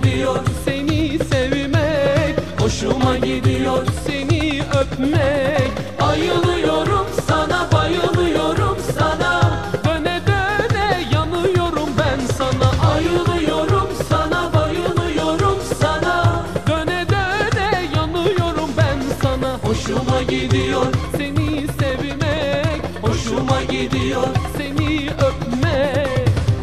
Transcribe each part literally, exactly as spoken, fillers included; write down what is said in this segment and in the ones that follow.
gidiyor seni sevmek, hoşuma gidiyor seni öpmek. Ayılıyorum sana, bayılıyorum sana, döne döne yanıyorum ben sana. Ayılıyorum sana, bayılıyorum sana, döne döne yanıyorum ben sana. Hoşuma gidiyor seni sevmek, hoşuma gidiyor seni öpmek.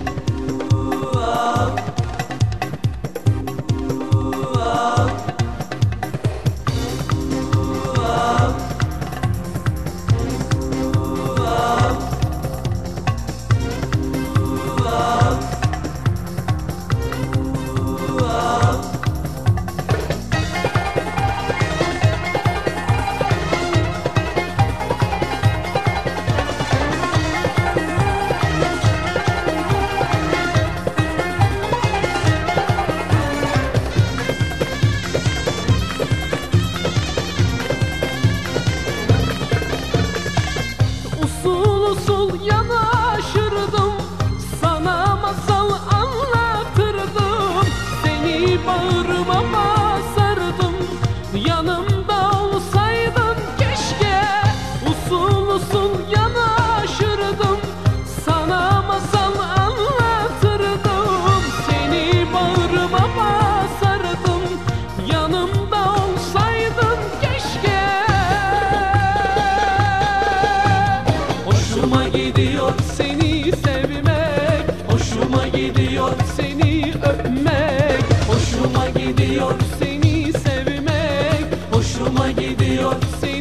Usul usul yanaşırdım, sana masal anlatırdım, seni bağrıma basardım, yanımda olsaydın keşke. Usul usul yanaşırdım, sana masal anlatırdım, seni bağrıma basardım, yanımda olsaydın keşke. Hoşuma gidiyor seni sevmek, hoşuma gidiyor seni öpmek. Hoşuma gidiyor seni sevmek, hoşuma gidiyor seni